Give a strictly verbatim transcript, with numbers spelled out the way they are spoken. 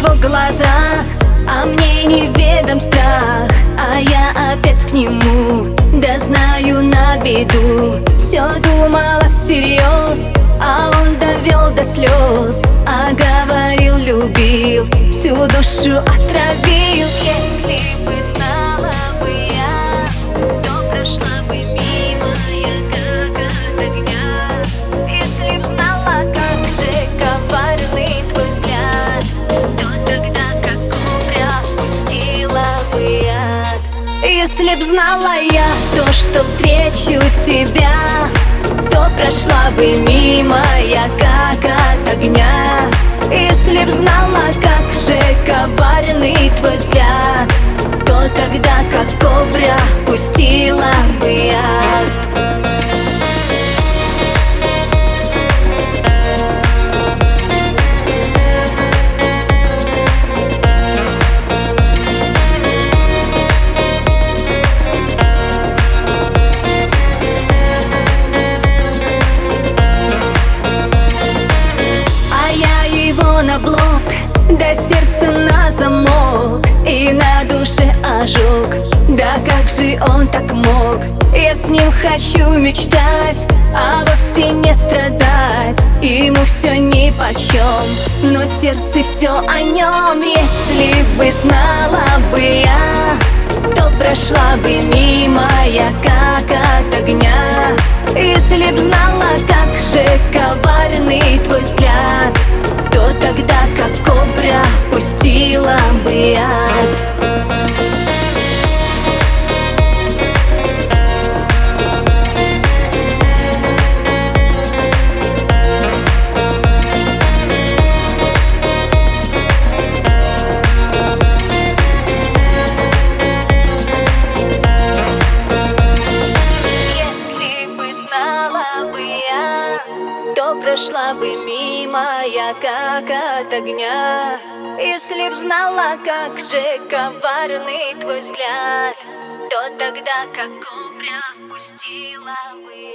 его глазах, а мне неведом страх. А я опять к нему, да знаю на беду. Все думала всерьез, а он довел до слез. А говорил, любил, всю душу отравил. Если бы знала бы я, то прошла бы мимо я, как от огня. Если б знала, как же коварный твой взгляд, то тогда как кобра пустила бы яд. Если б знала я то, что встречу тебя, то прошла бы мимо я, как от огня. Если б знала, как же коварный твой взгляд, то тогда как кобра пустила бы яд. На блок, да сердце на замок, и на душе ожог. Да как же он так мог? Я с ним хочу мечтать, а вовсе не страдать. Ему все нипочем, но сердце все о нем. Если бы знала бы я, то прошла бы мимо я, как от огня. Если б знала, как же коварный твой взгляд, то тогда как кобра пустила бы яд. Если бы знала бы я, то прошла бы мимо я, как от огня. Если б знала, как же коварный твой взгляд, то тогда как кобра пустила бы.